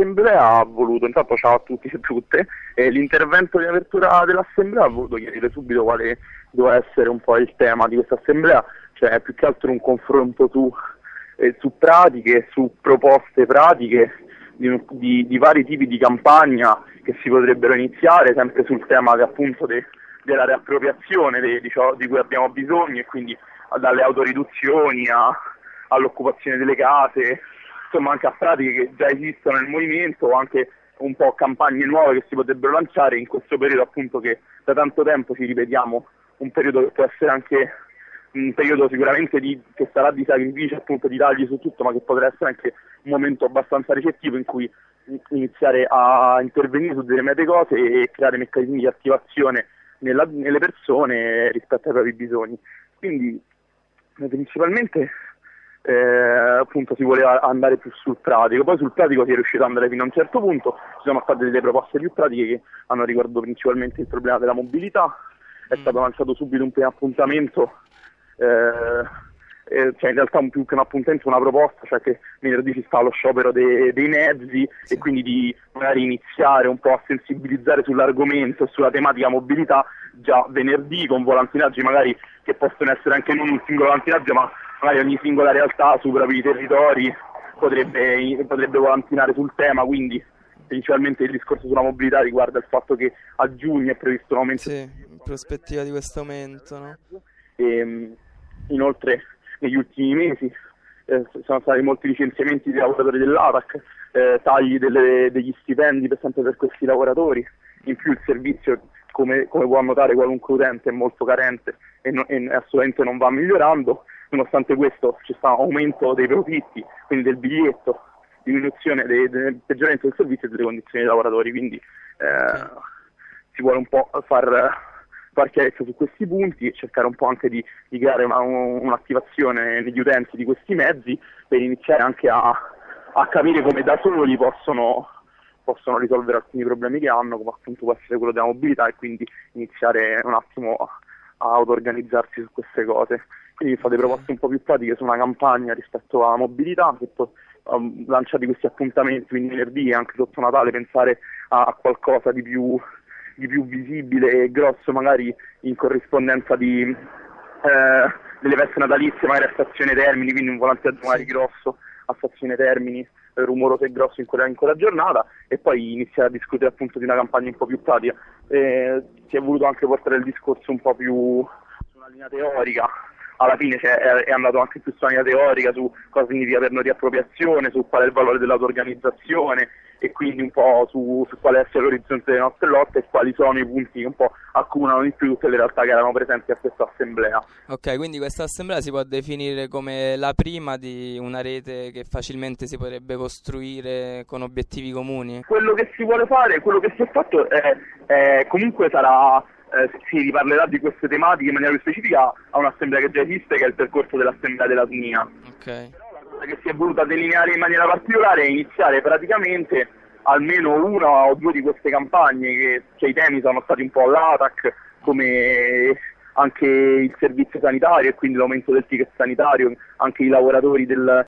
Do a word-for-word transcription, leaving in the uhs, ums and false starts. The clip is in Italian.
l'assemblea ha voluto, intanto ciao a tutti e tutte, e l'intervento di apertura dell'assemblea ha voluto chiarire subito quale doveva essere un po' il tema di questa assemblea, cioè più che altro un confronto su, eh, su pratiche, su proposte pratiche di, di, di vari tipi di campagna che si potrebbero iniziare, sempre sul tema che, appunto de, della riappropriazione de, di ciò di cui abbiamo bisogno, e quindi dalle autoriduzioni a, all'occupazione delle case, insomma anche a pratiche che già esistono nel movimento, o anche un po' campagne nuove che si potrebbero lanciare in questo periodo, appunto, che da tanto tempo ci ripetiamo, un periodo che può essere anche un periodo sicuramente di, che sarà di sacrificio, appunto, di tagli su tutto, ma che potrà essere anche un momento abbastanza recettivo in cui iniziare a intervenire su determinate cose e creare meccanismi di attivazione nella, nelle persone rispetto ai propri bisogni. Quindi principalmente eh, appunto si voleva andare più sul pratico, poi sul pratico si è riuscito ad andare fino a un certo punto, ci sono state delle proposte più pratiche che hanno riguardato principalmente il problema della mobilità. È stato lanciato subito un primo appuntamento, eh, eh, cioè in realtà un più che un appuntamento, una proposta, cioè che venerdì ci sta lo sciopero dei, dei mezzi, sì. E quindi di magari iniziare un po' a sensibilizzare sull'argomento e sulla tematica mobilità già venerdì, con volantinaggi magari che possono essere anche non un singolo volantinaggio, ma magari ogni singola realtà sui propri territori potrebbe, potrebbe volantinare sul tema. Quindi principalmente il discorso sulla mobilità riguarda il fatto che a giugno è previsto un aumento, sì, in prospettiva di questo aumento, no? E, inoltre negli ultimi mesi eh, sono stati molti licenziamenti dei lavoratori dell'A T A C, eh, tagli delle, degli stipendi per sempre per questi lavoratori. In più il servizio, come, come può notare qualunque utente, è molto carente e, no, e assolutamente non va migliorando. Nonostante questo ci sta un aumento dei profitti, quindi del biglietto, diminuzione del de, peggioramento del servizio e delle condizioni dei lavoratori. Quindi eh, si vuole un po' far far chiarezza su questi punti e cercare un po' anche di, di creare una, un'attivazione negli utenti di questi mezzi, per iniziare anche a, a capire come da soli possono, possono risolvere alcuni problemi che hanno, come appunto può essere quello della mobilità, e quindi iniziare un attimo a, a auto-organizzarsi su queste cose. Quindi fate proposte un po' più pratiche su una campagna rispetto alla mobilità, che poi, um, lanciati questi appuntamenti, quindi venerdì e anche sotto Natale pensare a, a qualcosa di più di più visibile e grosso, magari in corrispondenza di eh, delle feste natalizie, magari a Stazione Termini, quindi un volantinaggio magari grosso a Stazione Termini, rumoroso e grosso in quella, in quella giornata, e poi iniziare a discutere appunto di una campagna un po' più pratica. Eh, si è voluto anche portare il discorso un po' più su una linea teorica. Alla fine cioè, è, è andato anche più su una linea teorica su cosa significa per noi riappropriazione, su qual è il valore dell'auto-organizzazione, e quindi un po' su, su quale essere l'orizzonte delle nostre lotte e quali sono i punti che un po' accomunano di più tutte le realtà che erano presenti a questa assemblea. Ok, quindi questa assemblea si può definire come la prima di una rete che facilmente si potrebbe costruire con obiettivi comuni? Quello che si vuole fare, quello che si è fatto è, è comunque sarà, eh, si riparlerà di queste tematiche in maniera più specifica a un'assemblea che già esiste, che è il percorso dell'assemblea della S N I A. Ok. Che si è voluta delineare in maniera particolare e iniziare praticamente almeno una o due di queste campagne, che cioè, i temi sono stati un po' l'A T A C, come anche il servizio sanitario e quindi l'aumento del ticket sanitario, anche i lavoratori del,